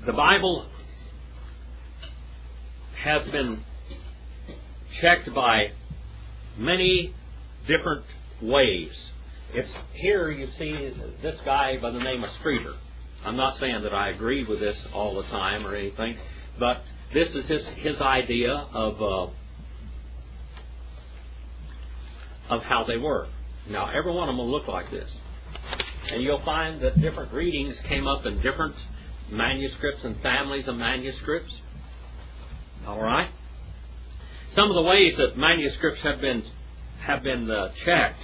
The Bible has been checked by many different ways. It's here you see this guy by the name of Streeter. I'm not saying that I agree with this all the time or anything, but this is his idea of how they work. Now, every one of them will look like this. And you'll find that different readings came up in different manuscripts and families of manuscripts. All right? Some of the ways that manuscripts have been checked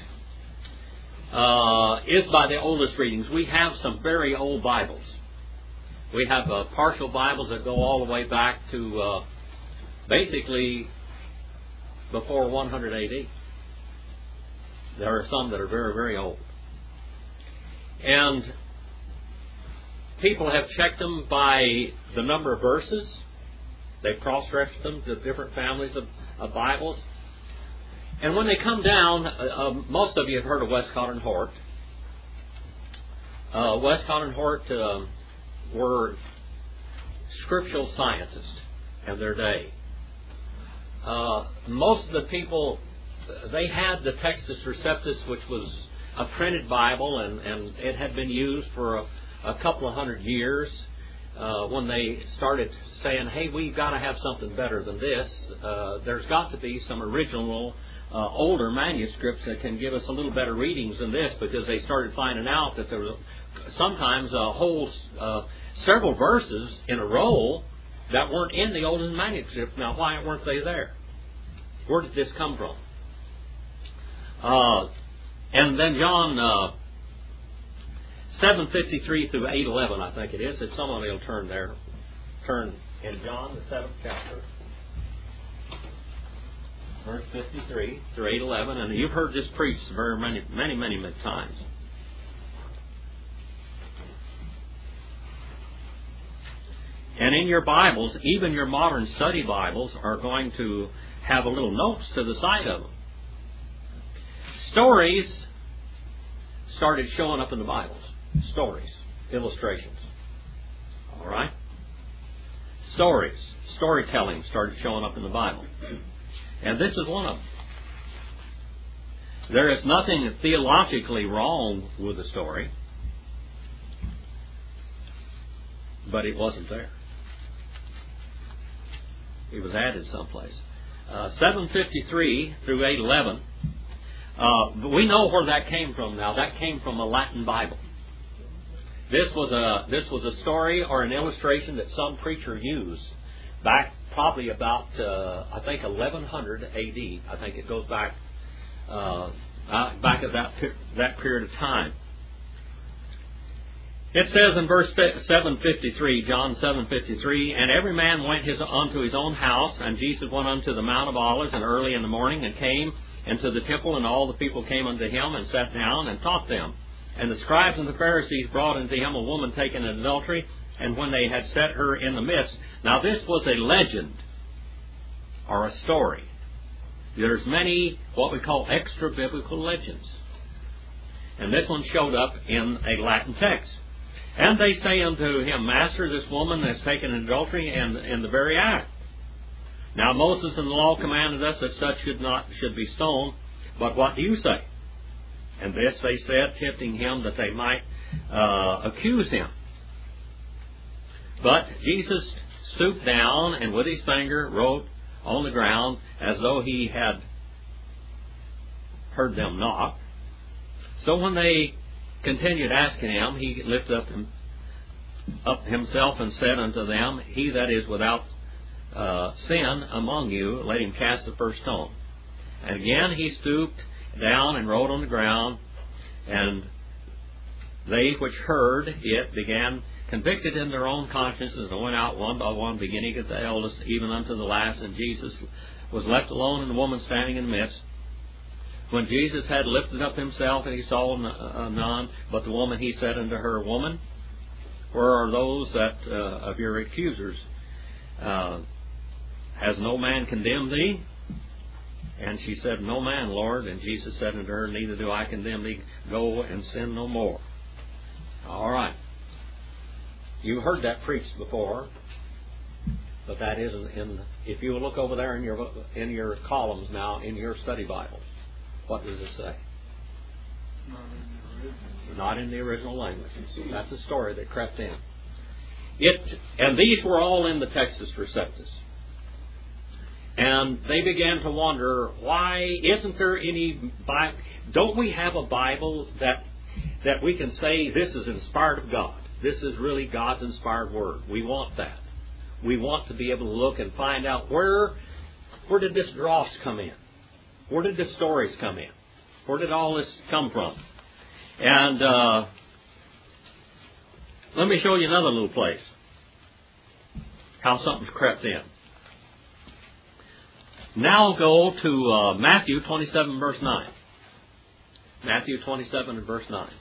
is by the oldest readings. We have some very old Bibles. We have partial Bibles that go all the way back to basically before 100 A.D. There are some that are very, very old. And people have checked them by the number of verses. They've cross-referenced them to different families of Bibles. And when they come down, most of you have heard of Westcott and Hort. Westcott and Hort were scriptural scientists of their day. Most of the people, they had the Textus Receptus, which was a printed Bible, and it had been used for a couple of hundred years. When they started saying, hey, we've got to have something better than this, there's got to be some original older manuscripts that can give us a little better readings than this, because they started finding out that there was sometimes a whole several verses in a row that weren't in the oldest manuscript. Now, why weren't they there? Where did this come from? And then John 7:53 through 8:11, I think it is. If someone will turn there, turn in John the 7th chapter, verse 53 through 8:11, and you've heard this preached very many times. And in your Bibles, even your modern study Bibles, are going to have a little notes to the side of them. Stories started showing up in the Bibles. Stories, illustrations. All right? Stories, storytelling started showing up in the Bible. And this is one of them. There is nothing theologically wrong with the story, but it wasn't there. It was added someplace. 7:53 through 8:11. We know where that came from now. That came from a Latin Bible. This was a story or an illustration that some preacher used back probably about I think 1100 A.D. I think it goes back at that period of time. It says in verse 7:53, John 7:53, and every man went unto his own house, and Jesus went unto the Mount of Olives, and early in the morning, and came into the temple, and all the people came unto him, and sat down, and taught them. And the scribes and the Pharisees brought unto him a woman taken in adultery, and when they had set her in the midst. Now this was a legend, or a story. There's many, what we call extra-biblical legends. And this one showed up in a Latin text. And they say unto him, Master, this woman has taken adultery in the very act. Now Moses in the law commanded us that such should be stoned. But what do you say? And this they said, tempting him that they might accuse him. But Jesus stooped down and with his finger wrote on the ground as though he had heard them not. So when they continued asking him, he lifted up himself and said unto them, He that is without sin among you, let him cast the first stone. And again he stooped down and wrote on the ground, and they which heard it began convicted in their own consciences, and went out one by one, beginning at the eldest, even unto the last. And Jesus was left alone, and the woman standing in the midst. When Jesus had lifted up himself, and he saw none but the woman, he said unto her, Woman, where are those that of your accusers? Has no man condemned thee? And she said, No man, Lord. And Jesus said unto her, Neither do I condemn thee. Go and sin no more. All right. You've heard that preached before, but that isn't in. If you look over there in your columns now in your study Bibles, what does it say? Not in the original language. That's a story that crept in. And these were all in the Textus Receptus. And they began to wonder, why isn't there any Bible? Don't we have a Bible that we can say this is inspired of God? This is really God's inspired word. We want that. We want to be able to look and find out where did this dross come in? Where did the stories come in? Where did all this come from? And let me show you another little place. How something's crept in. Now go to Matthew 27 verse 9. Matthew 27 and verse 9.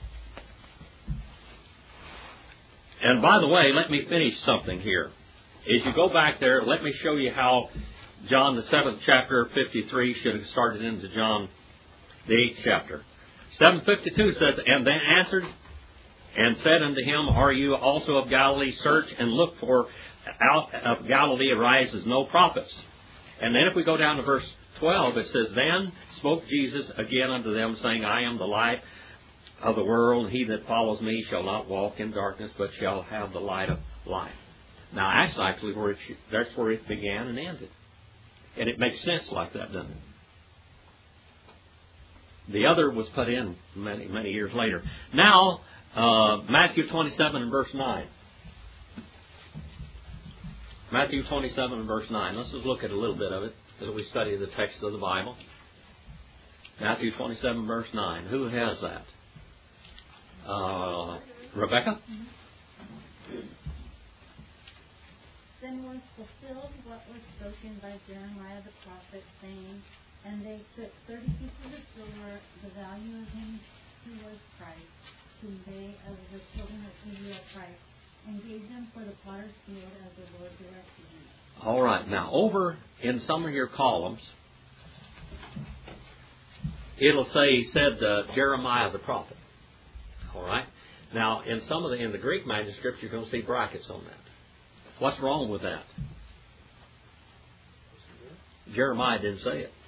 And by the way, let me finish something here. As you go back there, let me show you how John the 7th chapter 53 should have started into John the 8th chapter. 7:52 says, and then answered and said unto him, are you also of Galilee? Search and look, for out of Galilee arises no prophets. And then if we go down to verse 12, it says, then spoke Jesus again unto them, saying, I am the light of the world. He that follows me shall not walk in darkness, but shall have the light of life. Now, that's actually that's where it began and ended. And it makes sense like that, doesn't it? The other was put in many, many years later. Now, Matthew 27 and verse 9. Matthew 27 and verse 9. Let's just look at a little bit of it as we study the text of the Bible. Matthew 27 verse 9. Who has that? Rebecca? Then was fulfilled what was spoken by Jeremiah the prophet, saying, and they took 30 pieces of silver, the value of him who was Christ, whom they of the children of Israel Christ, and gave them for the potter's field as the Lord directed him. All right. Now, over in some of your columns, it'll say, said Jeremiah the prophet. All right. Now, in some of in the Greek manuscripts, you're going to see brackets on that. What's wrong with that? Jeremiah didn't say it.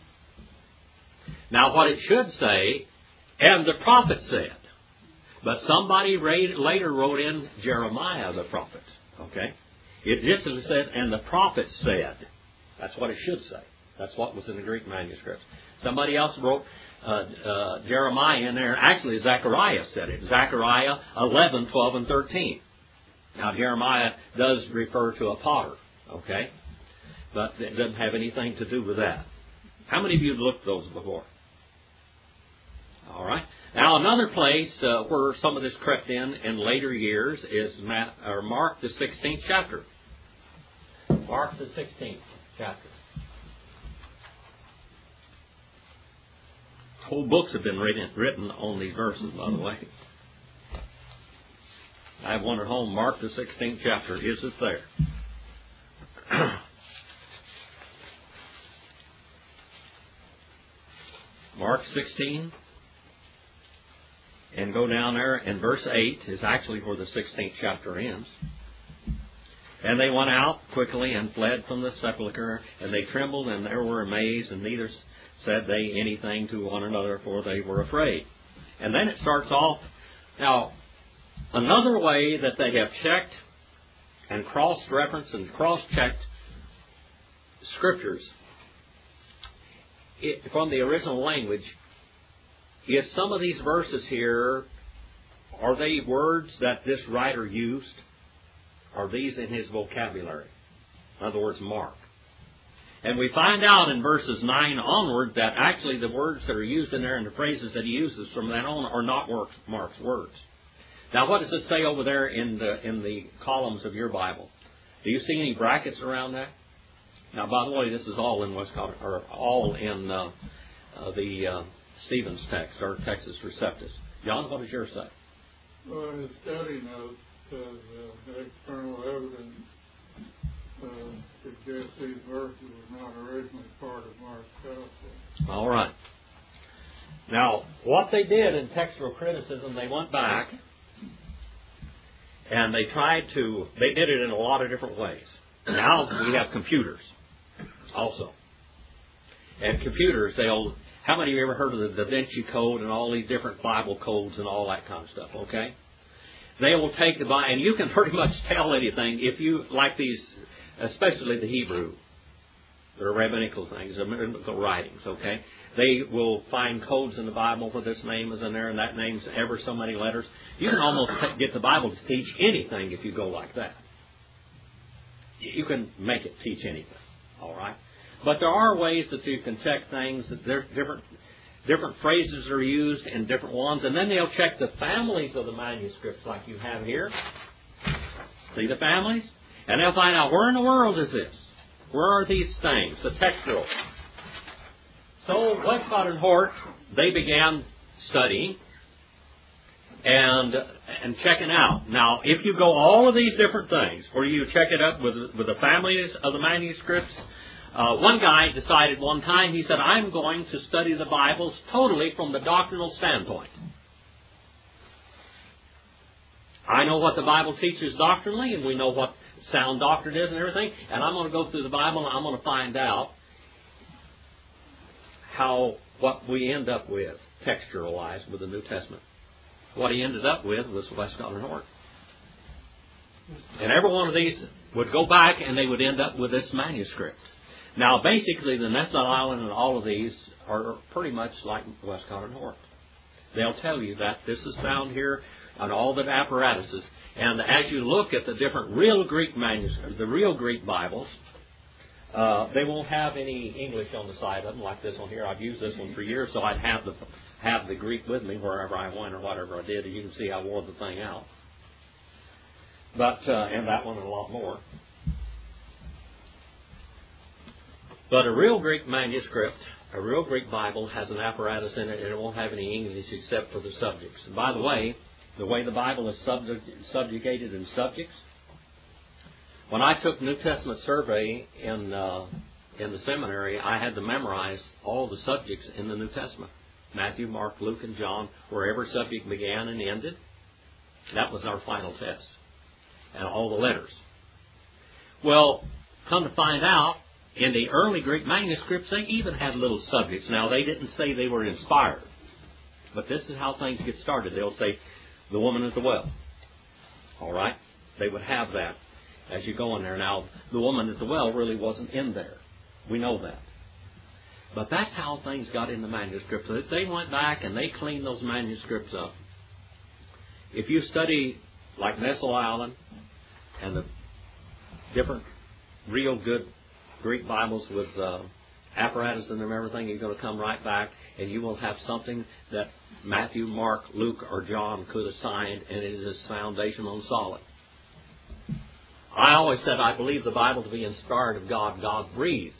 Now, what it should say, and the prophet said. But somebody later wrote in Jeremiah the prophet. Okay? It just says, and the prophet said. That's what it should say. That's what was in the Greek manuscripts. Somebody else wrote Jeremiah in there. Actually, Zechariah said it. Zechariah 11, 12, and 13. Now, Jeremiah does refer to a potter. Okay? But it doesn't have anything to do with that. How many of you have looked at those before? All right. Now, another place where some of this crept in later years is Mark the 16th chapter. Mark the 16th chapter. Whole books have been written on these verses, by the way. I have one at home, Mark the 16th chapter. Is it there? Mark 16. And go down there, and verse 8 is actually where the 16th chapter ends. And they went out quickly and fled from the sepulchre, and they trembled and they were amazed, and neither said they anything to one another, for they were afraid. And then it starts off. Now, another way that they have checked and cross-referenced and cross-checked scriptures from the original language is some of these verses here, are they words that this writer used? Are these in his vocabulary? In other words, Mark. And we find out in verses 9 onward that actually the words that are used in there and the phrases that he uses from that on are not Mark's words. Now, what does this say over there in the columns of your Bible? Do you see any brackets around that? Now, by the way, this is all in the Stephen's text, or Textus Receptus. John, what does yours say? Well, his study notes says external evidence suggests these verses were not originally part of Mark's gospel. All right. Now, what they did in textual criticism, they went back And they did it in a lot of different ways. Now we have computers also. And computers, how many of you ever heard of the Da Vinci Code and all these different Bible codes and all that kind of stuff, okay? They will take the Bible, and you can pretty much tell anything if you, like these, especially the Hebrew, or rabbinical things, rabbinical writings, okay? They will find codes in the Bible where this name is in there and that name's ever so many letters. You can almost get the Bible to teach anything if you go like that. You can make it teach anything, all right? But there are ways that you can check things. There's different phrases are used in different ones. And then they'll check the families of the manuscripts like you have here. See the families? And they'll find out, where in the world is this? Where are these things? The textual. So Westcott and Hort, they began studying and checking out. Now, if you go all of these different things, where you check it up with the families of the manuscripts, one guy decided one time, he said, I'm going to study the Bibles totally from the doctrinal standpoint. I know what the Bible teaches doctrinally, and we know what sound doctrine is and everything, and I'm going to go through the Bible and I'm going to find out what we end up with, textualized with the New Testament. What he ended up with was Westcott and Hort. And every one of these would go back and they would end up with this manuscript. Now, basically, the Nesson Island and all of these are pretty much like Westcott and Hort. They'll tell you that this is found here on all the apparatuses. And as you look at the different real Greek manuscripts, the real Greek Bibles, they won't have any English on the side of them like this one here. I've used this one for years, so I'd have the Greek with me wherever I went or whatever I did. And you can see I wore the thing out. But and that one and a lot more. But a real Greek manuscript, a real Greek Bible, has an apparatus in it, and it won't have any English except for the subjects. And by the way the Bible is subjugated in subjects. When I took New Testament survey in the seminary, I had to memorize all the subjects in the New Testament. Matthew, Mark, Luke, and John, where every subject began and ended. That was our final test. And all the letters. Well, come to find out, in the early Greek manuscripts, they even had little subjects. Now, they didn't say they were inspired. But this is how things get started. They'll say, the woman at the well. All right? They would have that as you go in there. Now, the woman at the well really wasn't in there. We know that. But that's how things got in the manuscripts. So they went back and they cleaned those manuscripts up. If you study like Nesson Island and the different real good Greek Bibles with apparatus in them and everything, you're going to come right back and you will have something that Matthew, Mark, Luke, or John could have signed, and it is foundational and solid. I always said I believe the Bible to be inspired of God, God-breathed.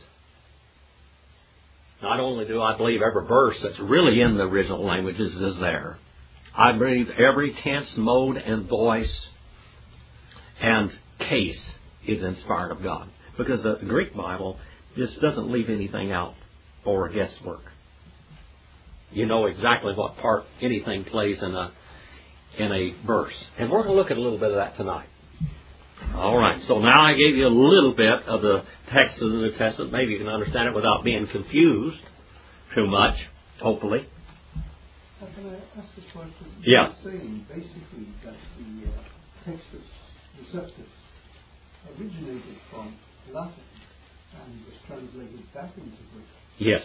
Not only do I believe every verse that's really in the original languages is there, I believe every tense, mode, and voice and case is inspired of God. Because the Greek Bible just doesn't leave anything out for guesswork. You know exactly what part anything plays in a verse. And we're going to look at a little bit of that tonight. All right, so now I gave you a little bit of the text of the New Testament. Maybe you can understand it without being confused too much, hopefully. Can I ask a question? Yeah. You're saying basically that the Textus Receptus originated from Latin and was translated back into Greek. Yes.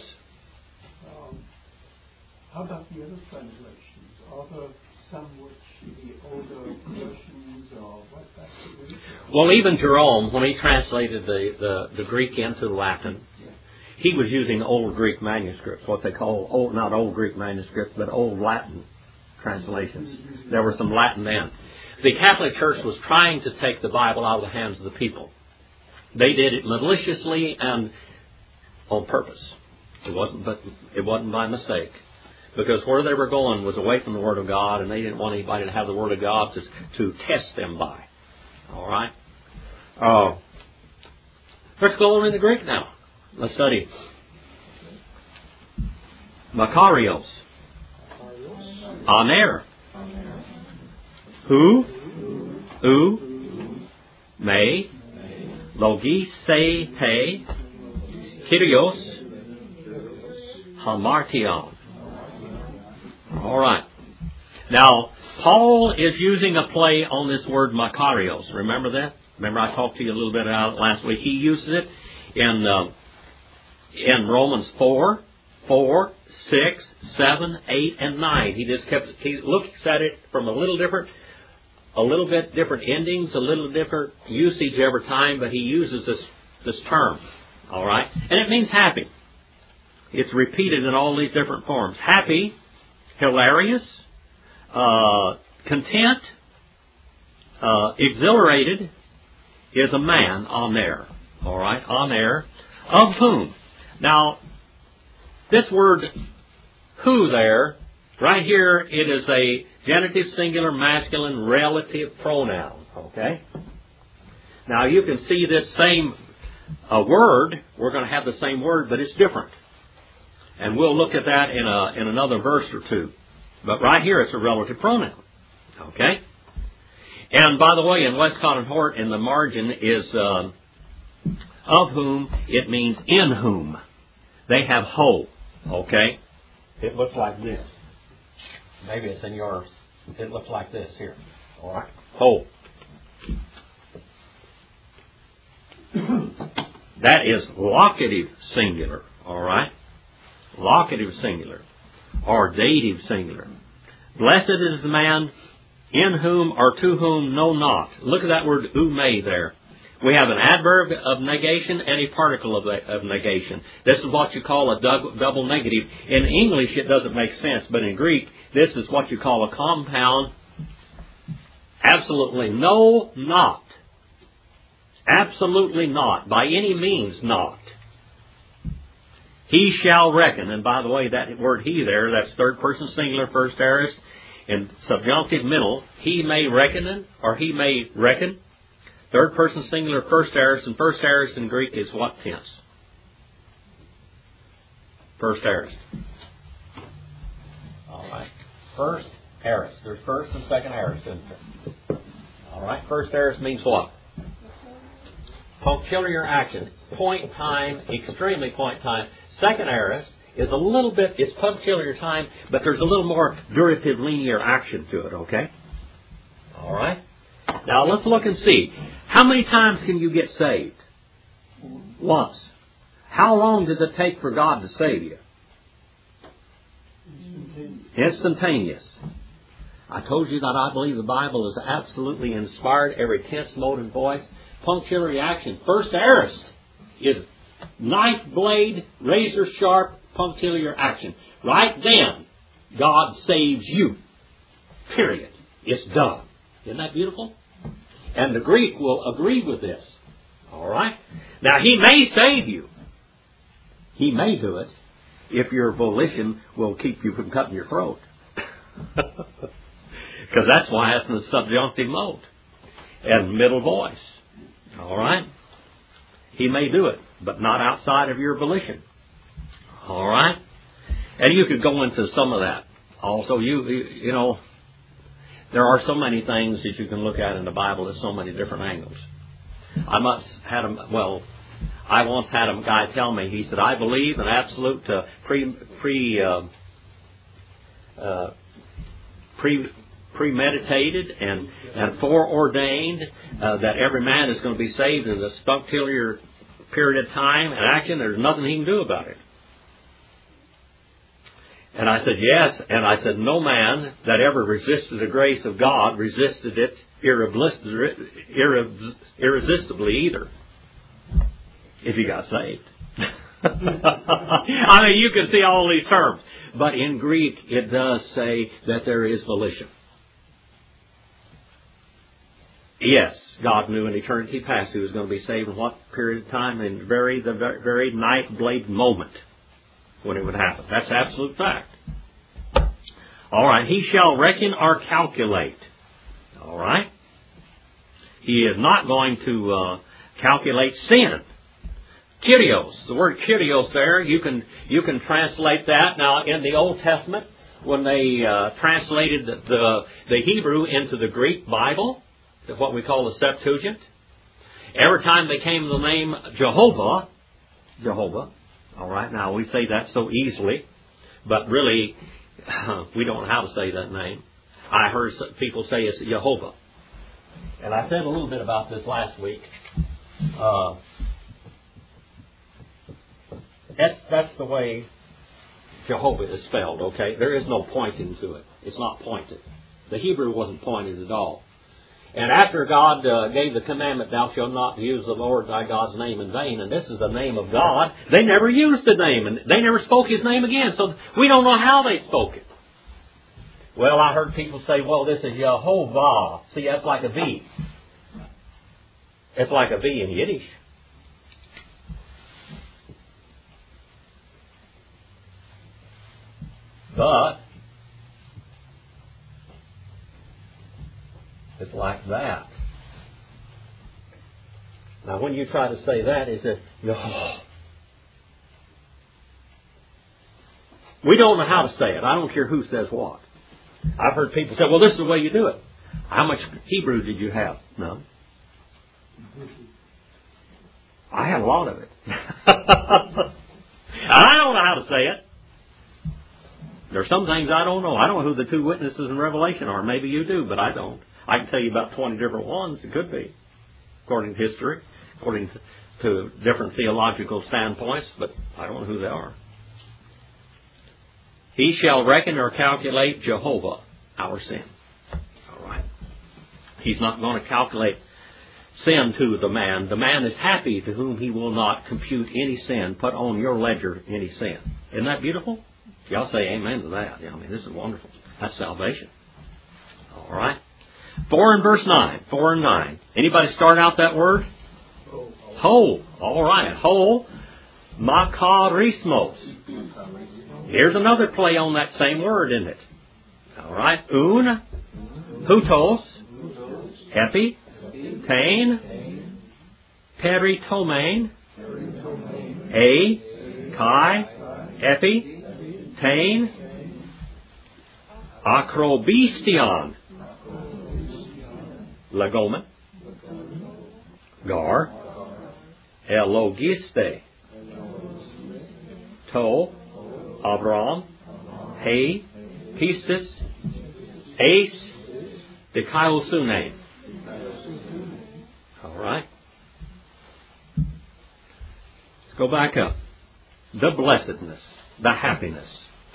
How about the other translations? Are there some which the older versions are right back to Greek? Well, even Jerome, when he translated the Greek into Latin, he was using old Greek manuscripts, what they call not old Greek manuscripts, but old Latin translations. There were some Latin then. The Catholic Church was trying to take the Bible out of the hands of the people. They did it maliciously and on purpose. It wasn't by mistake. Because where they were going was away from the Word of God, and they didn't want anybody to have the Word of God to test them by. All right? Let's go on in the Greek now. Let's study Makarios. Aner. Who? me, logisete, Kyrios, hamartion. All right. Now, Paul is using a play on this word makarios. Remember that? Remember I talked to you a little bit about it last week. He uses it in Romans 4, 6, 7, 8, and 9. He looks at it from a little bit different endings, a little different usage every time, but he uses this term. All right? And it means happy. It's repeated in all these different forms. Happy, hilarious, content, exhilarated is a man on there. All right? On there. Of whom? Now, this word who there, right here, it is a genitive, singular, masculine, relative pronoun. Okay? Now, you can see this same word. We're going to have the same word, but it's different. And we'll look at that in another verse or two. But right here, it's a relative pronoun. Okay? And by the way, in Westcott and Hort, in the margin is of whom, it means in whom. They have ho. Okay? It looks like this. Maybe it's in yours. It looks like this here. All right? Ho. That is locative singular. All right? Locative singular. Or dative singular. Blessed is the man in whom or to whom know not. Look at that word ume there. We have an adverb of negation and a particle of negation. This is what you call a double negative. In English, it doesn't make sense, but in Greek, this is what you call a compound. Absolutely no, not. Absolutely not. By any means not. He shall reckon. And by the way, that word he there, that's third person singular, first aorist, and subjunctive middle. He may reckon, or he may reckon. Third person singular, first aorist, and first aorist in Greek is what tense? First aorist. All right. First aorist. There's first and second aorist in there. All right. First aorist means what? Punctiliar action. Point time, extremely point time. Second aorist is a little bit, it's punctiliar time, but there's a little more durative linear action to it, okay? All right. Now let's look and see. How many times can you get saved? Once. How long does it take for God to save you? Instantaneous. I told you that I believe the Bible is absolutely inspired, every tense, mode, and voice. Punctiliar action. First aorist is knife blade, razor sharp, punctiliar action. Right then, God saves you. Period. It's done. Isn't that beautiful? And the Greek will agree with this. All right? Now, He may save you. He may do it if your volition will keep you from cutting your throat. Because that's why it's in the subjunctive mode and middle voice. All right? He may do it, but not outside of your volition. All right? And you could go into some of that. Also, you know, there are so many things that you can look at in the Bible at so many different angles. I once had a guy tell me, he said, I believe in absolute premeditated and foreordained that every man is going to be saved in this punctiliar period of time and action. There's nothing he can do about it. And I said, yes. And I said, no man that ever resisted the grace of God resisted it irresistibly either, if he got saved. I mean, you can see all these terms. But in Greek, it does say that there is volition. Yes, God knew in eternity past He was going to be saved in what period of time? In the very knife blade moment when it would happen. That's absolute fact. All right. He shall reckon or calculate. All right. He is not going to calculate sin. Kyrios. The word Kyrios there, you can translate that. Now, in the Old Testament, when they translated the Hebrew into the Greek Bible, what we call the Septuagint. Every time they came to the name Jehovah, all right, now we say that so easily, but really we don't know how to say that name. I heard people say it's Jehovah. And I said a little bit about this last week. That's the way Jehovah is spelled, okay? There is no pointing to it. It's not pointed. The Hebrew wasn't pointed at all. And after God gave the commandment, thou shalt not use the Lord thy God's name in vain, and this is the name of God, they never used the name, and they never spoke His name again, so we don't know how they spoke it. Well, I heard people say, well, this is Yehovah. See, that's like a V. It's like a V in Yiddish. But it's like that. Now, when you try to say that, it says, Yehovah. We don't know how to say it. I don't care who says what. I've heard people say, well, this is the way you do it. How much Hebrew did you have? None. I had a lot of it. I don't know how to say it. There's some things I don't know. I don't know who the two witnesses in Revelation are. Maybe you do, but I don't. I can tell you about 20 different ones. It could be, according to history, according to different theological standpoints, but I don't know who they are. He shall reckon or calculate Jehovah our sin. All right. He's not going to calculate sin to the man. The man is happy to whom he will not compute any sin, put on your ledger any sin. Isn't that beautiful? Y'all say amen to that. I mean, this is wonderful. That's salvation. All right. 4 and verse 9. 4 and 9. Anybody start out that word? Ho. All right. Ho. Makarismos. Here's another play on that same word, isn't it? All right. Un. Hutos. Epi. Tain. Peritomain. A. Kai. Epi. Tain. Akrobistion. Legomen. Gar. Elogiste. To. Abram. He. Pistis. Ace. Dikaiosune. All right. Let's go back up. The blessedness. The happiness.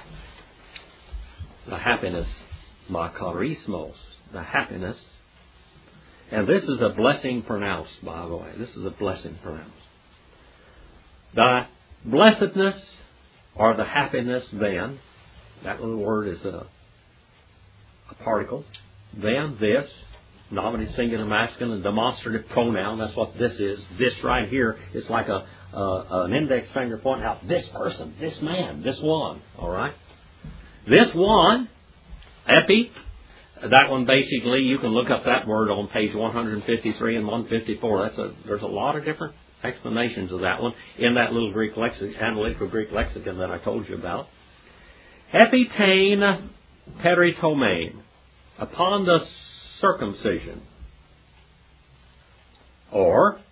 The happiness. Makarismos. The happiness. And this is a blessing pronounced, by the way. This is a blessing pronounced. The blessedness or the happiness then, that little word is a particle. Then this, nominative, singular, masculine, demonstrative pronoun. That's what this is. This right here is like an index finger pointing out this person, this man, this one. All right. This one, epi. That one basically, you can look up that word on page 153 and 154. There's a lot of different explanations of that one in that little Greek analytical Greek lexicon that I told you about. Epitain peritomain, upon the circumcision. Or,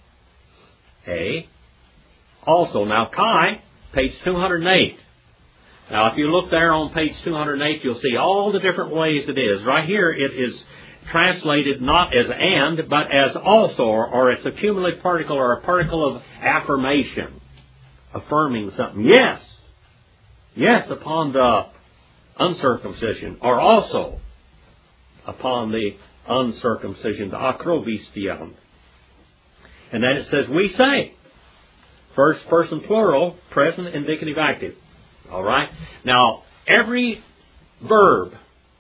also. Now, Kai, page 208. Now, if you look there on page 208, you'll see all the different ways it is. Right here, it is translated not as and, but as also, or it's a cumulative particle or a particle of affirmation, affirming something. Yes. Yes, upon the uncircumcision, or also upon the uncircumcision, the akrobistion. And then it says, we say. First person plural, present indicative active. All right. Now, every verb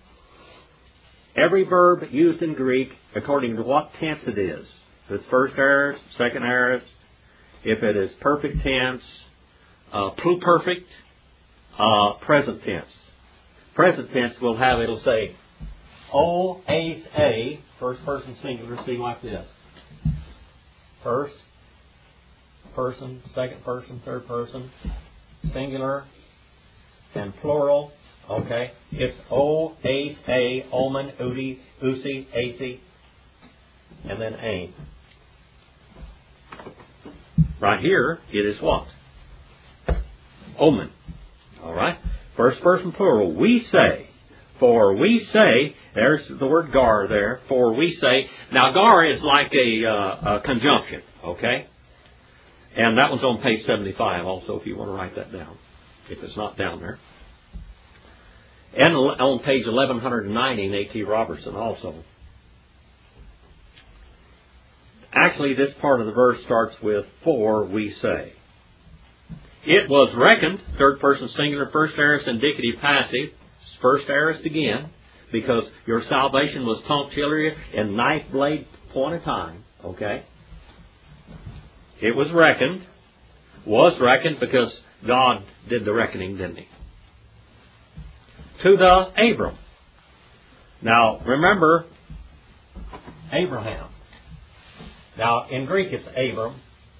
used in Greek, according to what tense it is. If it's first aorist, second aorist, if it is perfect tense, pluperfect, present tense. Present tense will have, it'll say, O, ace, a, first person singular, see like this. First person, second person, third person, singular, and plural, okay? It's O, ace, a, omen, udi, usi, ac. and then aim. Right here, it is what? Omen. All right? First person plural. We say. For we say. There's the word gar there. For we say. Now, gar is like a conjunction. Okay? And that one's on page 75 also, if you want to write that down. If it's not down there. And on page 1190 in A.T. Robertson also. Actually, this part of the verse starts with, for we say. It was reckoned, third person singular, first aorist indicative passive, first aorist again, because your salvation was punctiliar in knife blade point of time. Okay? It was reckoned because God did the reckoning, didn't He? To the Abram. Now, remember, Abraham. Now, in Greek it's Abram.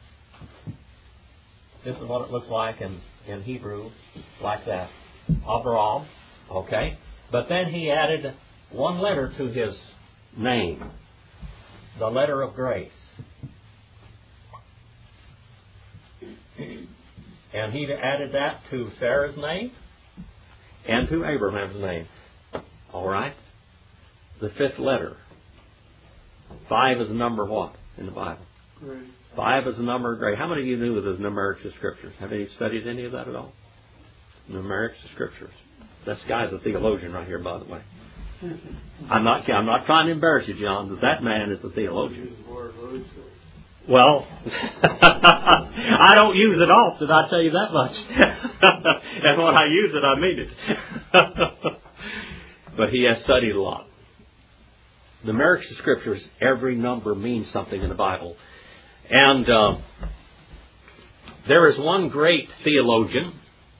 This is what it looks like in Hebrew, like that. Abraham, okay? But then he added one letter to his name. The letter of grace. And he added that to Sarah's name and to Abraham's name. All right? The fifth letter. 5 is the number what in the Bible? Great. 5 is the number of grace. How many of you knew the numerics of Scriptures? Have you studied any of that at all? Numerics of Scriptures. This guy's a theologian right here, by the way. I'm not trying to embarrass you, John, but that man is a theologian. Well, I don't use it often, I tell you that much. And when I use it, I mean it. But he has studied a lot. The numerics of Scriptures, every number means something in the Bible. And there is one great theologian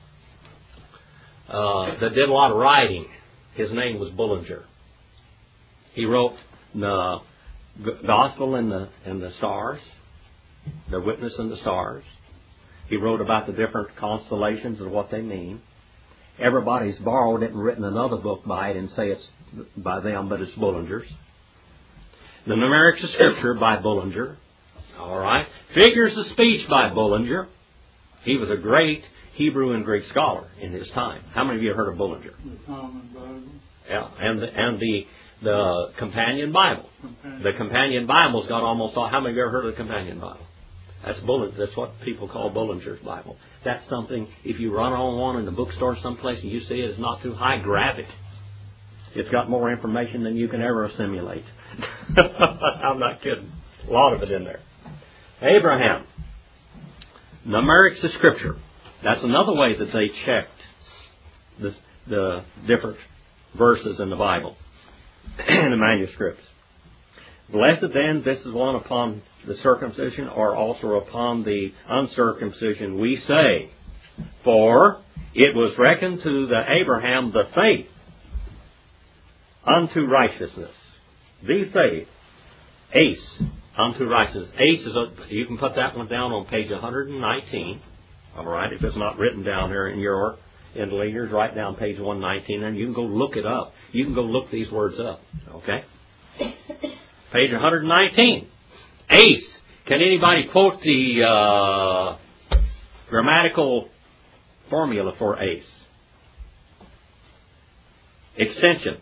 that did a lot of writing. His name was Bullinger. He wrote the Gospel in the Stars, The Witness in the Stars. He wrote about the different constellations and what they mean. Everybody's borrowed it and written another book by it and say it's by them, but it's Bullinger's. The Numerics of Scripture by Bullinger. All right. Figures of Speech by Bullinger. He was a great Hebrew and Greek scholar in his time. How many of you have heard of Bullinger? The Common Bible. Yeah, and the Companion Bible. The Companion Bible's got almost all. How many of you ever heard of the Companion Bible? That's what people call Bullinger's Bible. That's something, if you run on one in the bookstore someplace and you see it, it's not too high, grab it. It's got more information than you can ever assimilate. I'm not kidding. A lot of it in there. Abraham. Numerics of Scripture. That's another way that they checked the different verses in the Bible, in the manuscripts. Blessed then, this is one upon the circumcision or also upon the uncircumcision, we say, for it was reckoned to the Abraham the faith unto righteousness. The faith, ace, unto righteousness. Ace is, you can put that one down on page 119. All right, if it's not written down there in your leaders, write down page 119, and you can go look it up. You can go look these words up. Okay? Page 119. Ace. Can anybody quote the grammatical formula for ace? Extension.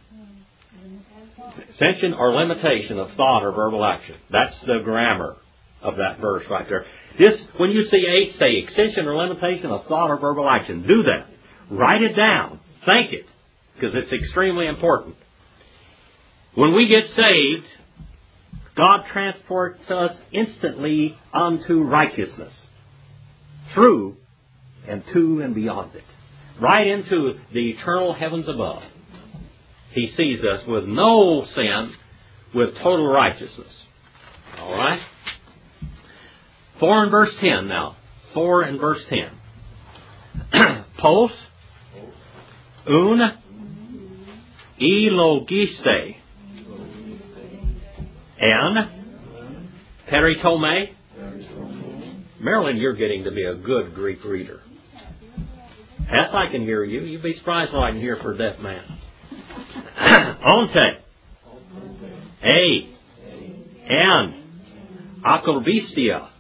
Extension or limitation of thought or verbal action. That's the grammar of that verse right there. When you see ace, say extension or limitation of thought or verbal action. Do that. Write it down. Think it. Because it's extremely important. When we get saved, God transports us instantly unto righteousness. Through and to and beyond it. Right into the eternal heavens above. He sees us with no sin, with total righteousness. All right? 4 and verse 10 now. 4 and verse 10. Pos, un, elogiste, and peritome. Marilyn, you're getting to be a good Greek reader. Yes, I can hear you. You'd be surprised what I can hear for a deaf man. Onte. A. Acrobistia.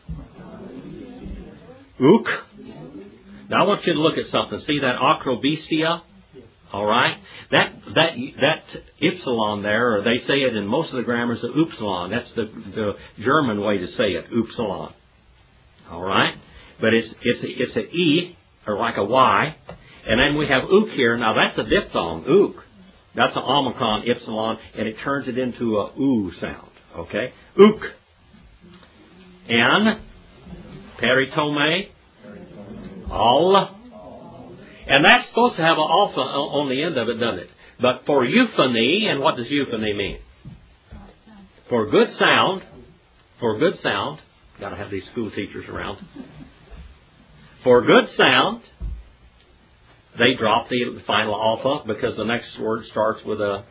Ook. Now I want you to look at something. See that acrobistia? All right? That ypsilon there, or they say it in most of the grammars, the upsilon. That's the German way to say it, upsilon. All right? But it's an E, or like a Y. And then we have ook here. Now that's a diphthong, ook. That's an omicron, ypsilon, and it turns it into a oo sound. Okay? Ook. And peritome. All. And that's supposed to have an alpha on the end of it, doesn't it? But for euphony, and what does euphony mean? For good sound. For good sound. Got to have these school teachers around. For good sound, they drop the final alpha because the next word starts with an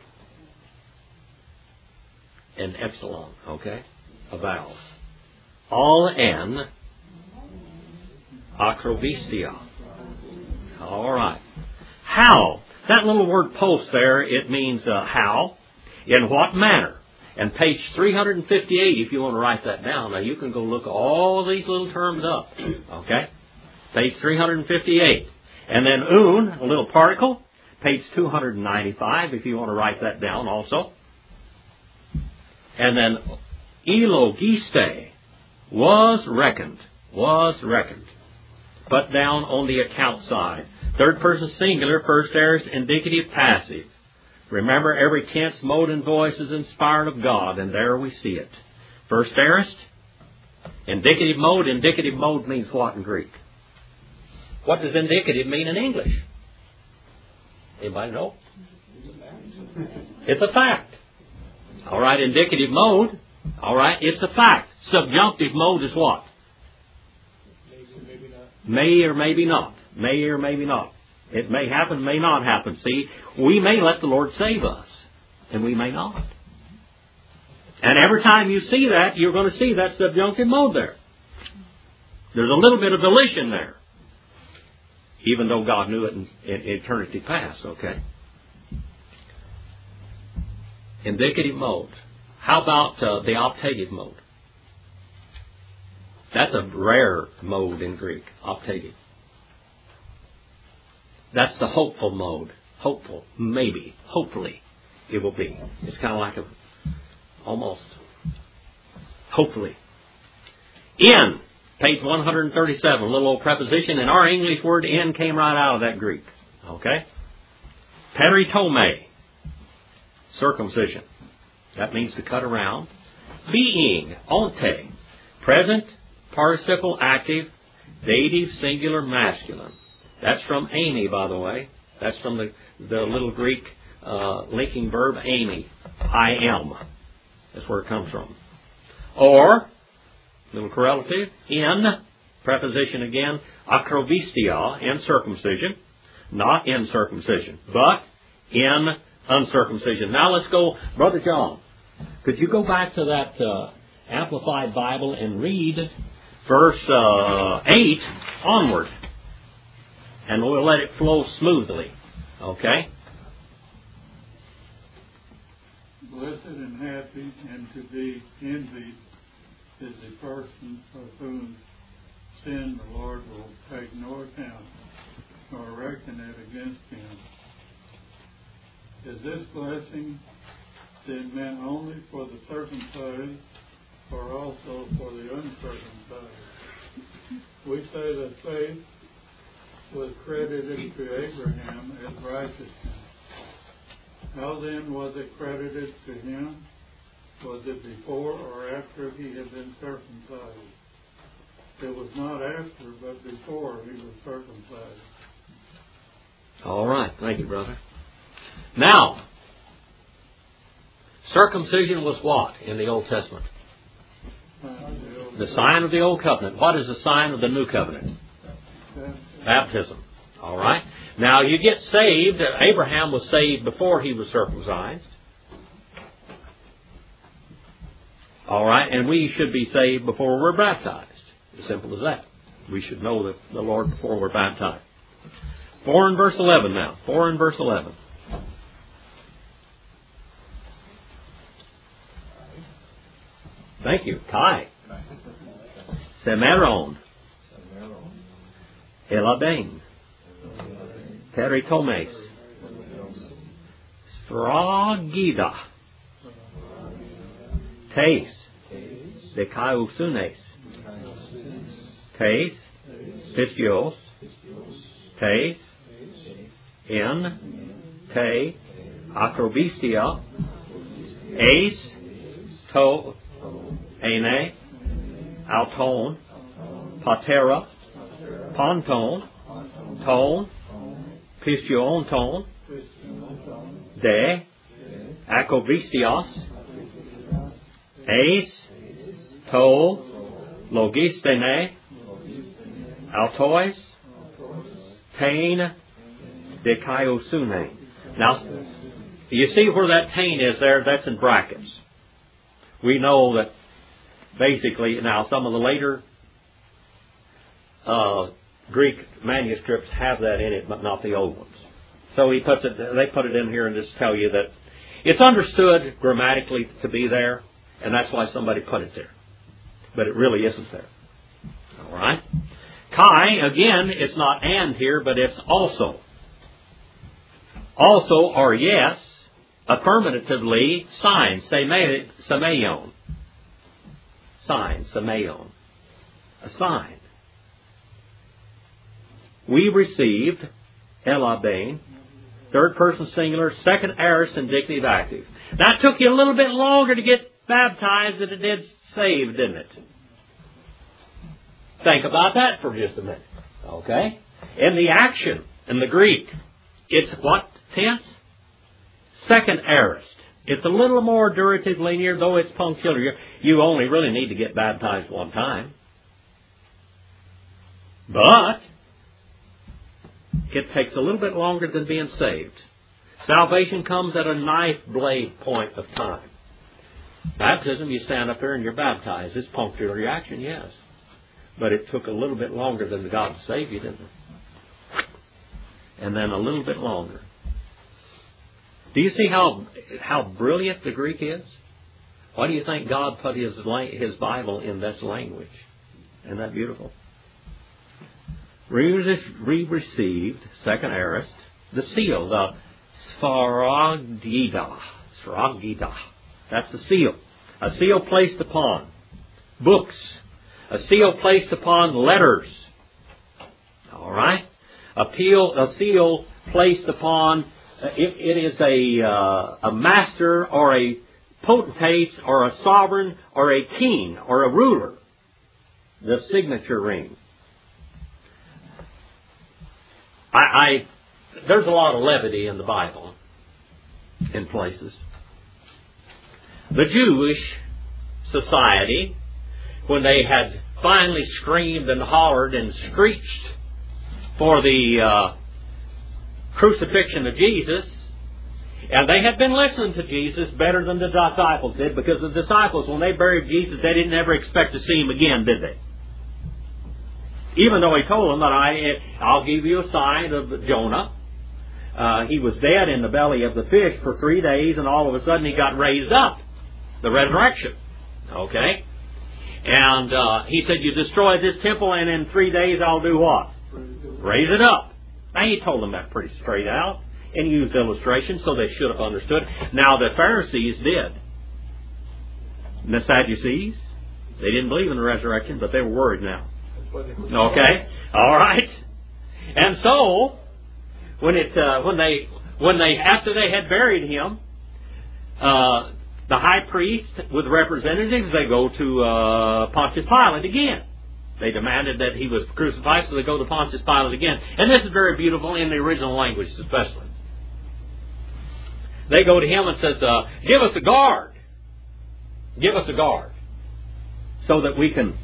epsilon. Okay? A vowel. All N. Acrobistia. All right. How? That little word post there, it means how. In what manner? And page 358, if you want to write that down. Now, you can go look all these little terms up. Okay? Page 358. And then un, a little particle. Page 295, if you want to write that down also. And then elogiste, was reckoned. Was reckoned. Put down on the account side. Third person singular, first aorist, indicative, passive. Remember, every tense, mode, and voice is inspired of God, and there we see it. First aorist, indicative mode. Indicative mode means what in Greek? What does indicative mean in English? Anybody know? It's a fact. All right, indicative mode. All right, it's a fact. Subjunctive mode is what? May or maybe not. May or maybe not. It may happen, may not happen. See, we may let the Lord save us, and we may not. And every time you see that, you're going to see that subjunctive mode there. There's a little bit of volition there, even though God knew it in eternity past, okay? Indicative mode. How about the optative mode? That's a rare mode in Greek, optative. That's the hopeful mode. Hopeful, maybe, hopefully it will be. It's kind of like almost, hopefully. In, page 137, a little old preposition, and our English word in came right out of that Greek. Okay? Peritome, circumcision. That means to cut around. Being, onte, present, participle, active, dative, singular, masculine. That's from Amy, by the way. That's from the little Greek linking verb Amy. I am. That's where it comes from. Or, little correlative, in, preposition again, acrobistia, in circumcision. Not in circumcision, but in uncircumcision. Now let's go, Brother John, could you go back to that Amplified Bible and read verse 8 onward? And we'll let it flow smoothly. Okay? Blessed and happy and to be envied is the person of whom sin the Lord will take no account, nor reckon it against him. Is this blessing then meant only for the circumcised, or also for the uncircumcised? We say that faith was credited to Abraham as righteousness. How then was it credited to him? Was it before or after he had been circumcised? It was not after, but before he was circumcised. All right. Thank you, brother. Now, circumcision was what in the Old Testament? The sign of the Old Covenant. What is the sign of the New Covenant? Baptism. All right. Now, you get saved. Abraham was saved before he was circumcised. All right. And we should be saved before we're baptized. As simple as that. We should know the Lord before we're baptized. 4 and verse 11 now. 4 and verse 11. Thank you. Kai. Semeron, Elabain, Peritomes, Sfragida, Teis, Dekaiusunes, Teis, Pistios, Teis, Te, Acrobistia, Ace, To, Ene, Alton, Patera, Ponton, Ton, Pistion Ton, De, Acrobistios, Ace, To, Logistene, Altois, Tain, Dekaiosune. Now, you see where that tain is there? That's in brackets. We know that basically, now some of the later Greek manuscripts have that in it, but not the old ones. So he puts it. They put it in here and just tell you that it's understood grammatically to be there, and that's why somebody put it there. But it really isn't there. All right. Kai, again, it's not and here, but it's also. Also, or yes, affirmatively, sign, semeion. Sign, semeion. A sign. We received, elabain, third person singular, second aorist, indicative active. That took you a little bit longer to get baptized than it did saved, didn't it? Think about that for just a minute. Okay? In the action, in the Greek, it's what tense? Second aorist. It's a little more durative linear, though it's punctular. You only really need to get baptized one time. But it takes a little bit longer than being saved. Salvation comes at a knife blade point of time. Baptism, you stand up there and you're baptized. It's punctular reaction, yes. But it took a little bit longer than God to save you, didn't it? And then a little bit longer. Do you see how brilliant the Greek is? Why do you think God put His Bible in this language? Isn't that beautiful? We received, second aorist, the seal, the Sfragida. Sfragida. That's the seal. A seal placed upon books. A seal placed upon letters. All right? A seal placed upon, it is a master or a potentate or a sovereign or a king or a ruler. The signature ring. There's a lot of levity in the Bible in places. The Jewish society, when they had finally screamed and hollered and screeched for the crucifixion of Jesus, and they had been listening to Jesus better than the disciples did, because the disciples, when they buried Jesus, they didn't ever expect to see Him again, did they? Even though He told them that I'll give you a sign of Jonah. He was dead in the belly of the fish for 3 days, and all of a sudden He got raised up. The resurrection. Okay? And He said, you destroy this temple, and in 3 days I'll do what? Raise it up. Now He told them that pretty straight out, and used illustrations, so they should have understood. Now the Pharisees did. And the Sadducees, they didn't believe in the resurrection, but they were worried now. Okay? All right. And so, when they after they had buried Him, the high priest with representatives, they go to Pontius Pilate again. They demanded that He was crucified, so they go to Pontius Pilate again. And this is very beautiful in the original language especially. They go to him and says, give us a guard. Give us a guard. So that we can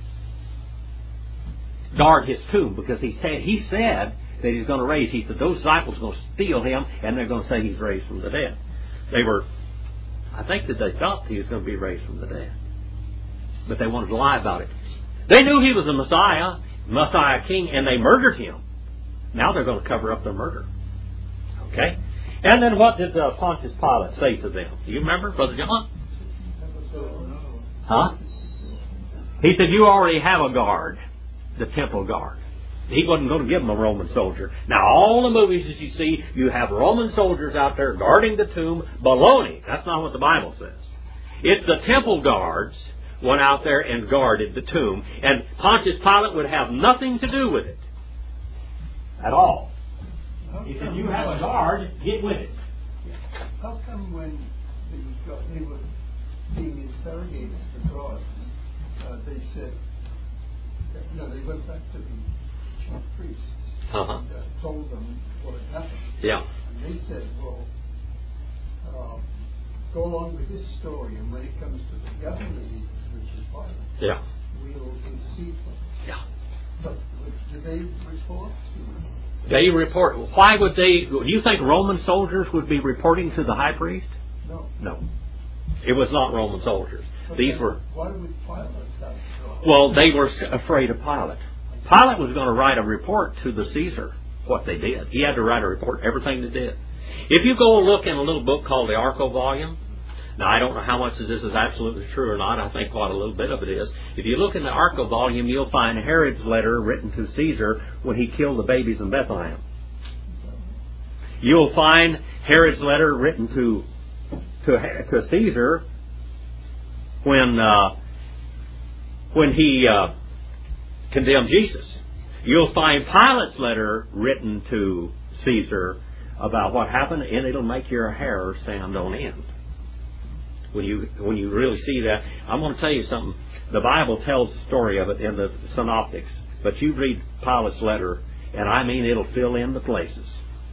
guard His tomb. Because He said that He's going to raise. He said those disciples are going to steal Him, and they're going to say He's raised from the dead. I think that they thought He was going to be raised from the dead. But they wanted to lie about it. They knew He was the Messiah King, and they murdered Him. Now they're going to cover up their murder. Okay? And then what did Pontius Pilate say to them? Do you remember, Brother John? Huh? He said, you already have a guard, the temple guard. He wasn't going to give them a Roman soldier. Now, all the movies that you see, you have Roman soldiers out there guarding the tomb. Baloney. That's not what the Bible says. It's the temple guards went out there and guarded the tomb. And Pontius Pilate would have nothing to do with it. At all. He said, you have a guard, get with it. How come when they were being interrogated for crime, they said, they went back to the chief priests and told them what had happened. Yeah. And they said, well, go along with this story, and when it comes to the governor, which is Pilate, we'll intercede for them. Yeah. But did they report? They report. Why would they? Do you think Roman soldiers would be reporting to the high priest? No. No. It was not Roman soldiers. But These were. Why would Pilate have? Well, they were afraid of Pilate. Pilate was going to write a report to the Caesar what they did. He had to write a report, everything they did. If you go look in a little book called the Arco volume, now I don't know how much of this is absolutely true or not. I think quite a little bit of it is. If you look in the Arco volume, you'll find Herod's letter written to Caesar when he killed the babies in Bethlehem. You'll find Herod's letter written to Caesar when he condemned Jesus. You'll find Pilate's letter written to Caesar about what happened, and it'll make your hair stand on end. When you really see that, I'm going to tell you something. The Bible tells the story of it in the Synoptics, but you read Pilate's letter, and I mean it'll fill in the places.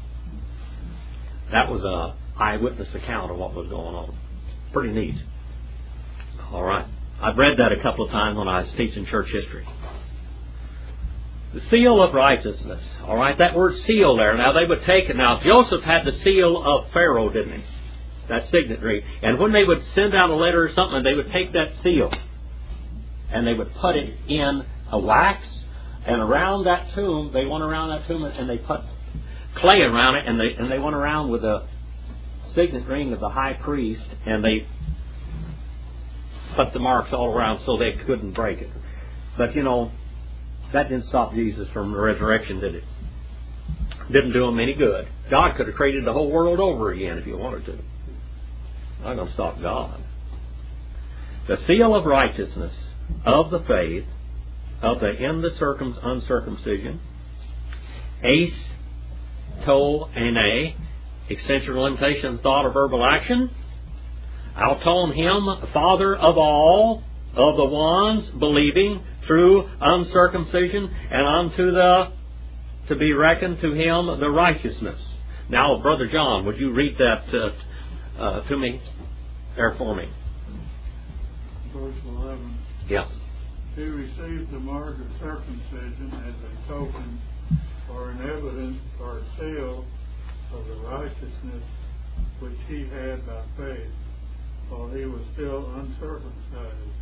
That was a eyewitness account of what was going on. Pretty neat. All right. I've read that a couple of times when I was teaching church history. The seal of righteousness. All right, that word seal there. Now they would take it. Now Joseph had the seal of Pharaoh, didn't he? That signet. And when they would send out a letter or something, they would take that seal and they would put it in a wax, and around that tomb, they went around that tomb and they put clay around it, and they went around with a signet ring of the high priest, and they put the marks all around so they couldn't break it. But that didn't stop Jesus from the resurrection, did it? Didn't do him any good. God could have created the whole world over again if he wanted to. Not going to stop God. The seal of righteousness of the faith of the in the uncircumcision, ace, to, ene, extension, limitation, thought, or verbal action. Auton him, Father of all, of the ones believing through uncircumcision, and unto to be reckoned to him the righteousness. Now, Brother John, would you read that to me, there for me? Verse 11. Yes. He received the mark of circumcision as a token or an evidence or a seal of the righteousness which he had by faith while he was still uncircumcised.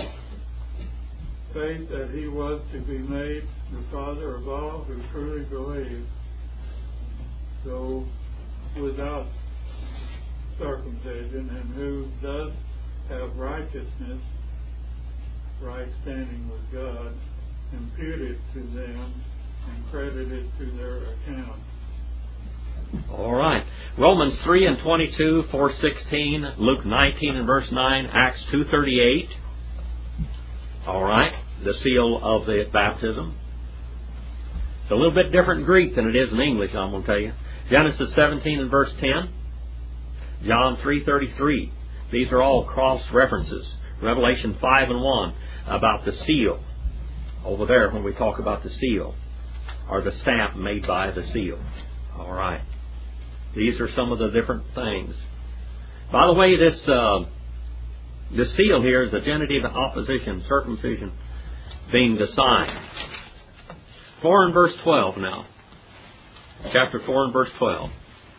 Faith that he was to be made the Father of all who truly believe, though without circumcision, and who does have righteousness, right standing with God, imputed to them and credited to their account. All right. Romans 3 and 22, 4:16, Luke 19 and verse 9, Acts 2:38. All right. The seal of the baptism. It's a little bit different in Greek than it is in English, I'm going to tell you. Genesis 17 and verse 10. John 3:33. These are all cross references. Revelation 5 and 1 about the seal. Over there when we talk about the seal, or the stamp made by the seal. All right. These are some of the different things. By the way, this seal here is a genitive opposition, circumcision, being the sign. 4 and verse 12 now. Chapter 4 and verse 12.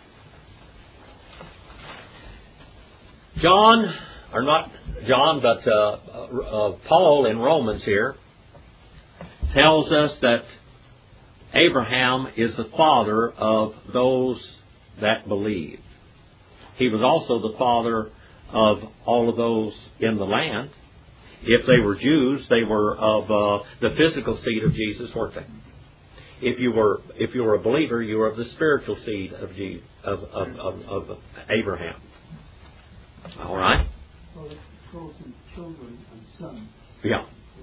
John, or not John, but Paul in Romans here tells us that Abraham is the father of those that believe. He was also the father of all of those in the land. If they were Jews, they were of the physical seed of Jesus, weren't they? If you were a believer, you were of the spiritual seed of Abraham. All right. Well, it calls them children and sons. Yeah.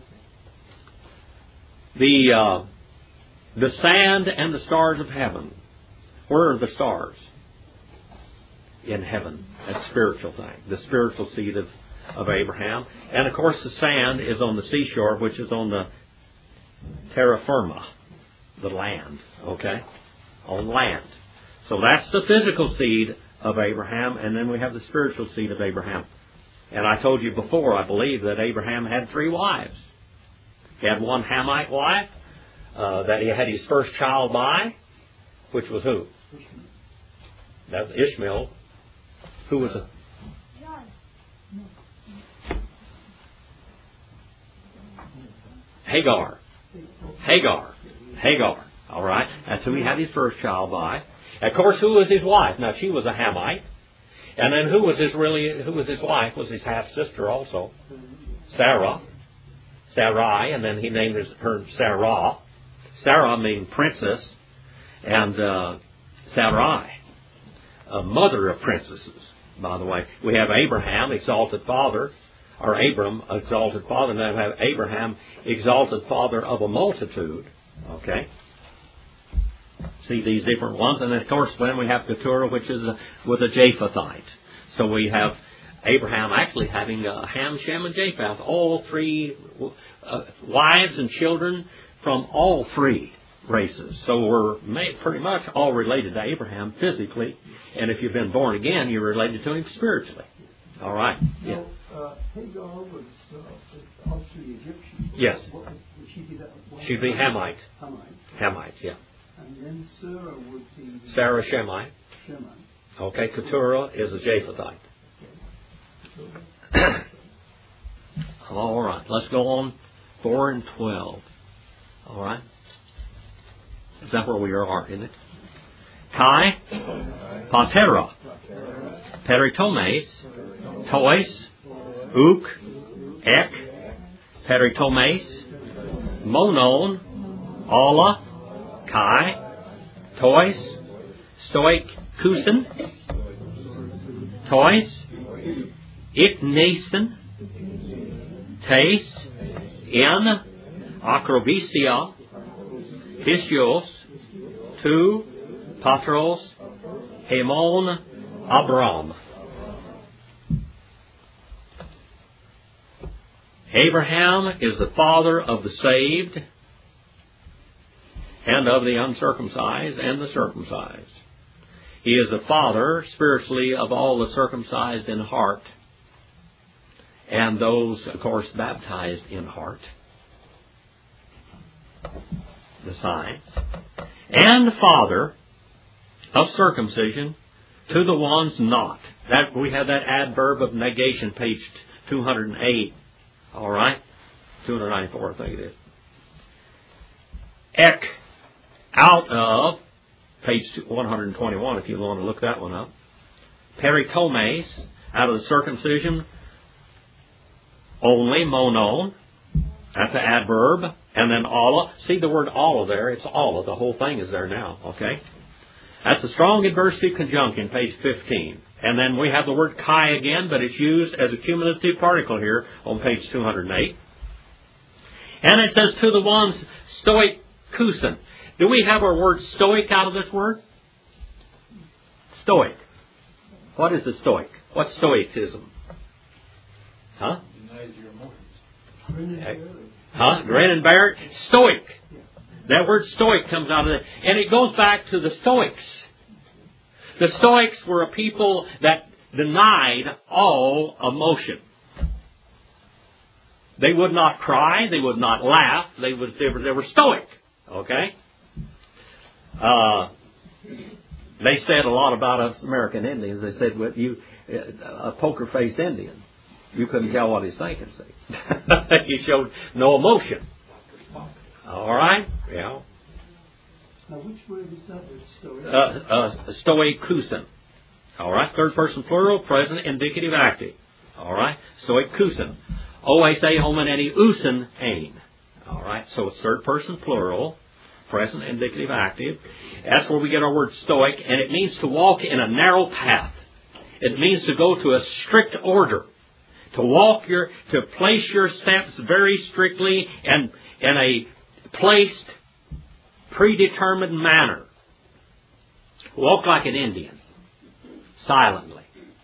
The sand and the stars of heaven. Where are the stars? In heaven. That's spiritual thing. The spiritual seed of Abraham. And of course the sand is on the seashore, which is on the terra firma, the land. Okay? On land. So that's the physical seed of Abraham, and then we have the spiritual seed of Abraham. And I told you before, I believe, that Abraham had 3 wives. He had one Hamite wife that he had his first child by, which was who? That was Ishmael. Who was it? Hagar. All right. That's who he had his first child by. Of course, who was his wife? Now, she was a Hamite. And then who was his wife? Was his half sister also, Sarai, and then he named her Sarah. Sarah means princess, and Sarai, a mother of princesses. By the way, we have Abraham, exalted father, or Abram, exalted father, and then we have Abraham, exalted father of a multitude. Okay. See these different ones, and then of course then we have Keturah, which is with a Japhethite. So we have Abraham actually having Ham, Shem, and Japheth, all 3 wives and children from all 3 races. So we're pretty much all related to Abraham physically, and if you've been born again, you're related to him spiritually. All right. Yeah. Hagar was also the Egyptian. Yes. Would she be that? She'd be Hamite. Hamite, yeah. And then Sarah would be... Sarah Shemite. Okay, Keturah is a Japhethite. Okay. All right, let's go on 4 and 12. All right. Is that where we are, isn't it? Kai, Patera, Peritomes, Tois, Uk, Ek, Peritomes, Monon, Ala, Kai, Tois, Stoic, Kusen, Tois, Iknason, Tais, En, Acrovisia, Hisios, Tu, Patros, Hemon, Abram. Abraham is the father of the saved and of the uncircumcised and the circumcised. He is the father, spiritually, of all the circumcised in heart, and those, of course, baptized in heart, the signs, and father of circumcision to the ones not. That we have that adverb of negation, page 208. All right, 294, I think it is. Ek, out of, page 121, if you want to look that one up. Peritomes, out of the circumcision, only, monon, that's an adverb, and then alla. See the word alla there, it's alla, the whole thing is there now, okay? That's a strong adversative conjunction, page 15. And then we have the word kai again, but it's used as a cumulative particle here on page 208. And it says to the ones stoic kusen. Do we have our word stoic out of this word? Stoic. What is a stoic? What's stoicism? Huh? Grin and bear it. Stoic. That word stoic comes out of it. And it goes back to the Stoics. The Stoics were a people that denied all emotion. They would not cry. They would not laugh. They were stoic. Okay? They said a lot about us American Indians. They said, well, you, a poker-faced Indian. You couldn't tell what he's thinking, see. He showed no emotion. All right? Yeah. Now, which word is that with stoic? Stoikusen. All right? Third person plural, present, indicative, active. All right? Stoikusen. Oase, omen, any usen, ain. All right, so it's third person plural, present, indicative, active. That's where we get our word stoic, and it means to walk in a narrow path. It means to go to a strict order, to place your steps very strictly and in a placed, predetermined manner. Walk like an Indian, silently.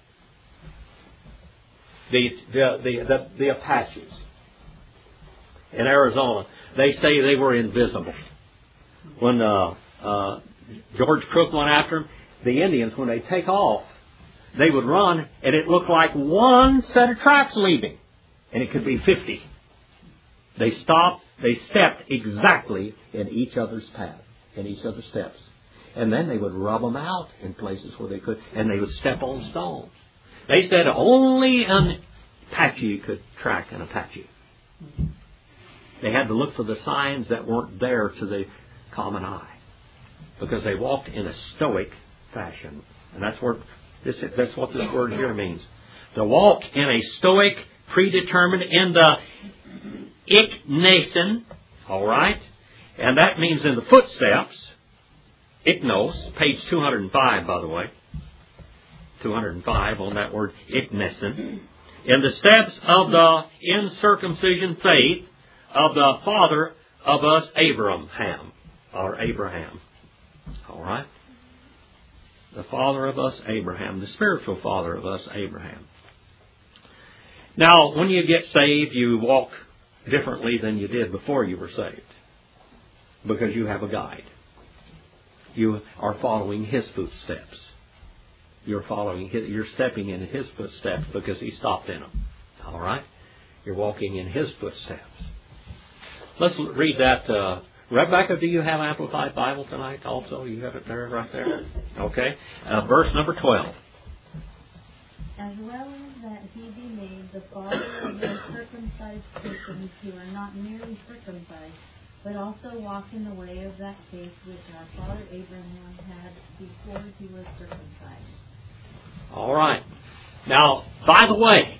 The Apaches in Arizona, they say they were invisible. When George Crook went after them, the Indians, when they take off, they would run, and it looked like one set of tracks leaving, and it could be 50. They stopped, they stepped exactly in each other's path, in each other's steps. And then they would rub them out in places where they could, and they would step on stones. They said only an Apache could track an Apache. They had to look for the signs that weren't there to the common eye, because they walked in a stoic fashion. And that's what this word here means. To walk in a stoic, predetermined, in the iknasen, all right? And that means in the footsteps, iknos, page 205, by the way. 205 on that word iknasen. In the steps of the incircumcision faith of the father of us, Abraham. All right? The father of us, Abraham. The spiritual father of us, Abraham. Now, when you get saved, you walk differently than you did before you were saved, because you have a guide. You are following His footsteps. You're stepping in His footsteps because He stopped in them. All right? You're walking in His footsteps. Let's read that. Rebecca, do you have Amplified Bible tonight also? You have it there, right there? Okay. Verse number 12. As well as that He be made the father of those circumcised persons who are not merely circumcised, but also walk in the way of that faith which our father Abraham had before he was circumcised. All right. Now, by the way,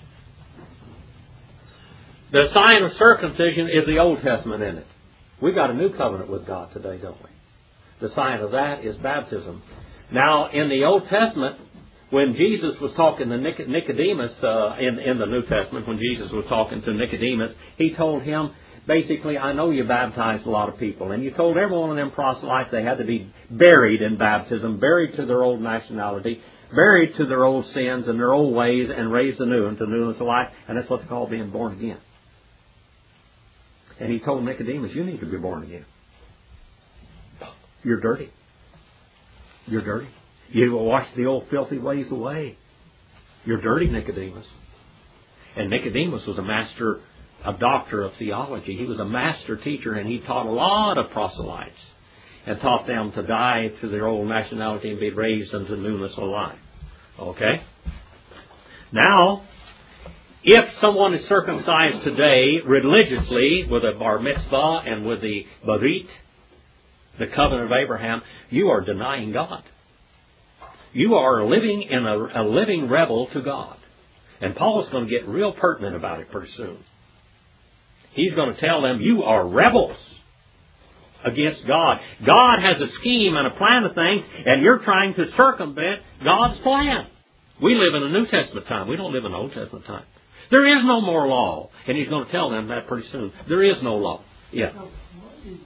the sign of circumcision is the Old Testament, isn't it? We've got a new covenant with God today, don't we? The sign of that is baptism. Now, in the Old Testament, when Jesus was talking to Nicodemus, in the New Testament, when Jesus was talking to Nicodemus, He told him, basically, I know you baptized a lot of people, and you told every one of them proselytes they had to be buried in baptism, buried to their old nationality, buried to their old sins and their old ways, and raised anew into newness of life, and that's what they call being born again. And He told Nicodemus, you need to be born again. You're dirty. You're dirty. You will wash the old filthy ways away. You're dirty, Nicodemus. And Nicodemus was a doctor of theology. He was a master teacher, and he taught a lot of proselytes and taught them to die to their old nationality and be raised unto newness of life. Okay? Now, if someone is circumcised today religiously with a bar mitzvah and with the barit, the covenant of Abraham, you are denying God. You are living in a living rebel to God. And Paul's going to get real pertinent about it pretty soon. He's going to tell them, you are rebels against God. God has a scheme and a plan of things, and you're trying to circumvent God's plan. We live in a New Testament time. We don't live in an Old Testament time. There is no more law. And he's going to tell them that pretty soon. There is no law. Yeah. Now, why did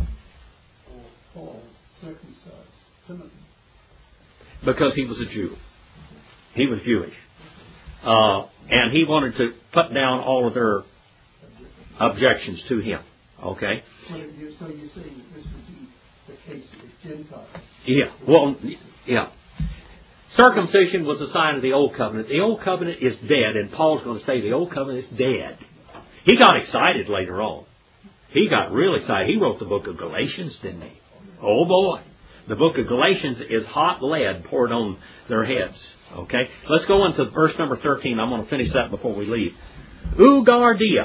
Paul circumcise Timothy? Because he was a Jew. He was Jewish. And he wanted to put down all of their objections to him. Okay? So you're saying that this would be the case with Gentiles? Yeah. Well, yeah. Circumcision was a sign of the Old Covenant. The Old Covenant is dead, and Paul's going to say the Old Covenant is dead. He got excited later on. He got real excited. He wrote the book of Galatians, didn't he? Oh, boy. The book of Galatians is hot lead poured on their heads. Okay? Let's go into verse number 13. I'm going to finish that before we leave. Ugardia.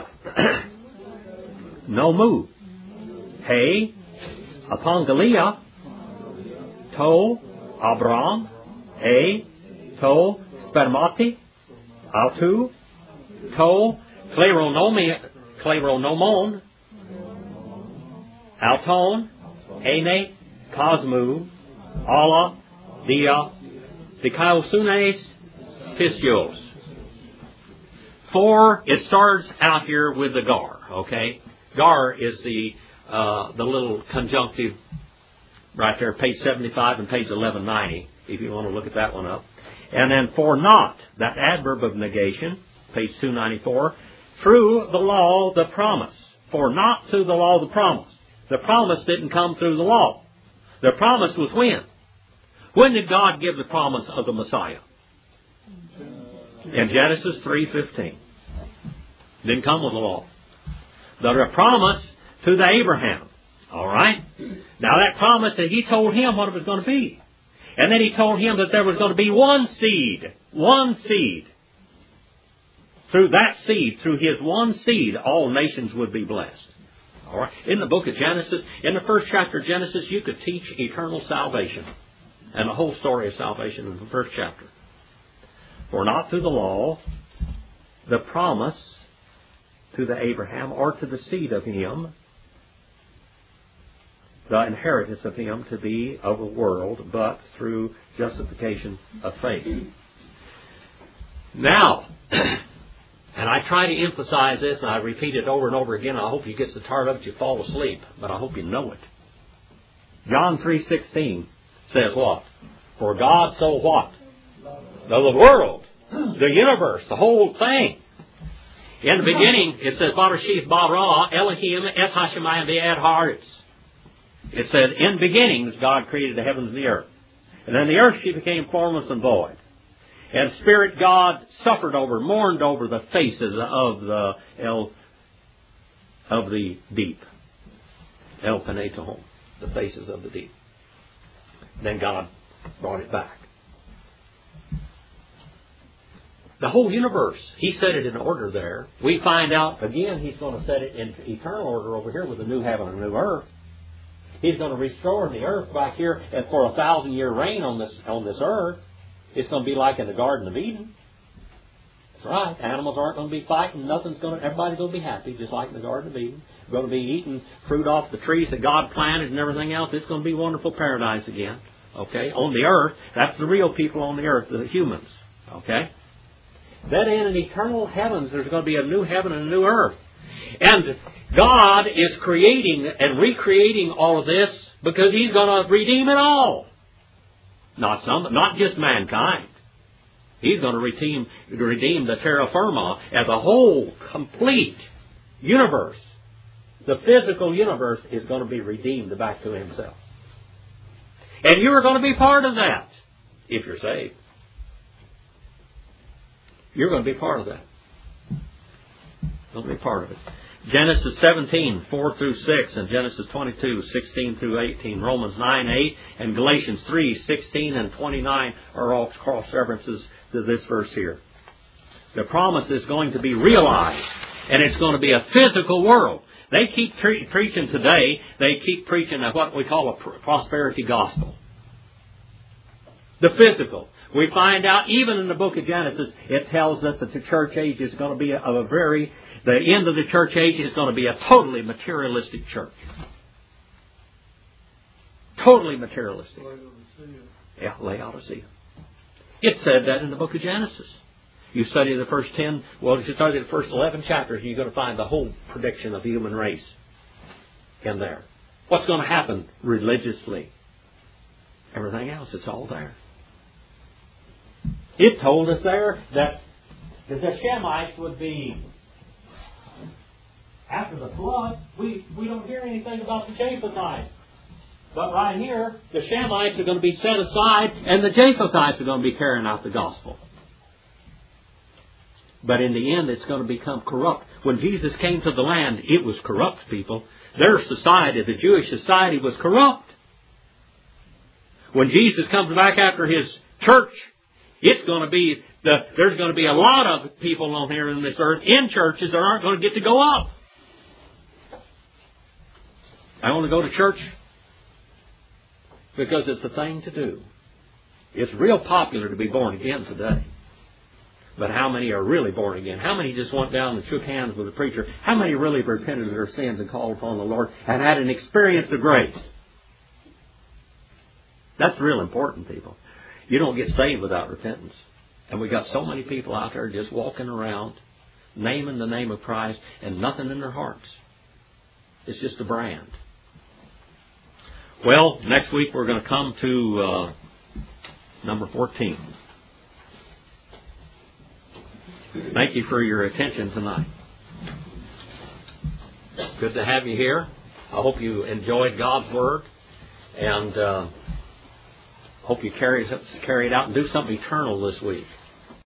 No move. Hey. Apangalia. To. Abram. To. Spermati. Autu. To. Kleronomon, Auton, Hene, Cosmu, Allah, Dia, Dikaosunes, Pistios. 4, it starts out here with the gar, okay? Gar is the little conjunctive right there, page 75 and page 1190, if you want to look at that one up. And then for not, that adverb of negation, page 294, through the law, the promise. For not through the law, the promise. The promise didn't come through the law. The promise was when? When did God give the promise of the Messiah? In Genesis 3:15. Didn't come with the law. The promise to the Abraham. All right? Now that promise that He told him what it was going to be. And then He told him that there was going to be one seed. One seed. Through that seed, through his one seed, all nations would be blessed. All right? In the book of Genesis, in the first chapter of Genesis, you could teach eternal salvation. And the whole story of salvation in the first chapter. For not through the law, the promise to the Abraham or to the seed of him, the inheritance of him to be of the world, but through justification of faith. Now, and I try to emphasize this, and I repeat it over and over again. I hope you get so tired of it you fall asleep, but I hope you know it. John 3:16 says what? For God so what? The world, the universe, the whole thing. In the beginning, it says, Barashith bara Elohim et hashemayim ve'ed haaretz. It says, in beginnings, God created the heavens and the earth. And then the earth, she became formless and void. And Spirit God suffered over, mourned over the faces of the deep. El Panetohom, the faces of the deep. Then God brought it back. The whole universe, He set it in order there. We find out, again, He's going to set it in eternal order over here with a new heaven and a new earth. He's going to restore the earth back here, and for a 1,000-year reign on this earth, it's going to be like in the Garden of Eden. That's right. Animals aren't going to be fighting. Everybody's going to be happy, just like in the Garden of Eden. We're going to be eating fruit off the trees that God planted and everything else. It's going to be wonderful paradise again. Okay? On the earth, that's the real people on the earth, the humans. Okay? Then in an eternal heavens, there's going to be a new heaven and a new earth. And God is creating and recreating all of this because He's going to redeem it all. Not just mankind. He's going to redeem the terra firma as a whole, complete universe. The physical universe is going to be redeemed back to Himself. And you're going to be part of that if you're saved. You're going to be part of that. You're going to be part of it. Genesis 17, 4 through 6, and Genesis 22, 16 through 18, Romans 9, 8, and Galatians 3, 16 and 29 are all cross-references to this verse here. The promise is going to be realized, and it's going to be a physical world. They keep preaching today, they keep preaching what we call a prosperity gospel. The physical. We find out, even in the book of Genesis, it tells us that the church age is going to be the end of the church age is going to be a totally materialistic church. Totally materialistic. Yeah, Laodicea. It said that in the book of Genesis. You study the first 10, if you study the first 11 chapters, you're going to find the whole prediction of the human race in there. What's going to happen religiously? Everything else, it's all there. It told us there that the Shemites would be, after the flood, we don't hear anything about the Japhethites. But right here, the Shemites are going to be set aside, and the Japhethites are going to be carrying out the gospel. But in the end, it's going to become corrupt. When Jesus came to the land, it was corrupt, people. Their society, the Jewish society, was corrupt. When Jesus comes back after His church, there's going to be a lot of people on here in this earth in churches that aren't going to get to go up. I only go to church because it's the thing to do. It's real popular to be born again today. But how many are really born again? How many just went down and shook hands with the preacher? How many really repented of their sins and called upon the Lord and had an experience of grace? That's real important, people. You don't get saved without repentance. And we got so many people out there just walking around, naming the name of Christ, and nothing in their hearts. It's just a brand. Well, next week we're going to come to number 14. Thank you for your attention tonight. Good to have you here. I hope you enjoyed God's Word, and hope you carry it out and do something eternal this week.